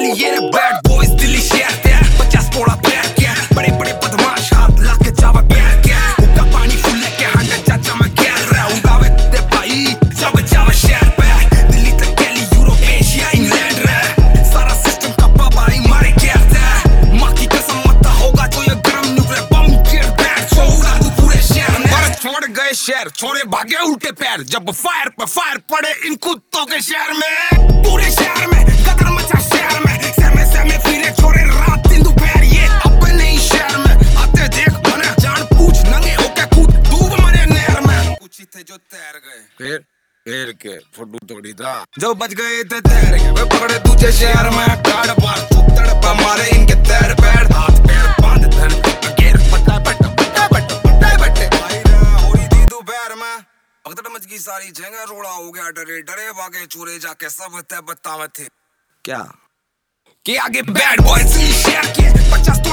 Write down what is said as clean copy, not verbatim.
ये रे bad boys Delhi शहर ते 50 पोड़ा पैर के बड़े बड़े बदमाश हाथ ला के जावा पैर के उनका पानी फुल लेके हंडा चाचा मैं गैर रहा हूँ गावे ते भाई जब जावा शहर पे दिल्ली तक दिल्ली यूरोप एशिया इंग्लैंड रे सारा सिस्टम का बाबाई मारे गैर ते माँ की कसम मत होगा तो ये गरम न्यूक्लियर बम गिर बैठ छोड़ा तू पूरे शहर में पर छोड़ गए शहर छोड़े भागे उल्टे पैर जब फायर पे फायर पड़े इन कुत्तों के शहर में पूरे शहर में गदर मचा शहर में सहमे फिरे छोरे रात दिन दोपहर ये अपने ही शहर में आते देख बने जान पूछ नंगे होके कूद डूब मरे नहर में कुछ ही थे जो तैर गए फिर के फुटू तोड़ी था जो बच गए थे तैर के वे पकड़े दूसरे शहर में टाड़ पार चुपतड़ पे मारे इनके तैर पैर हाथ पैर बांध धन अगेर पट्टा भाई रा होरी दी दोपहर में भगदड़ मच गई सारी झंगा रोड़ा हो गया डरे डरे भागे चोरे जाके सब थे बतावे थे क्या कि आगे बैड बॉयज शहर के 50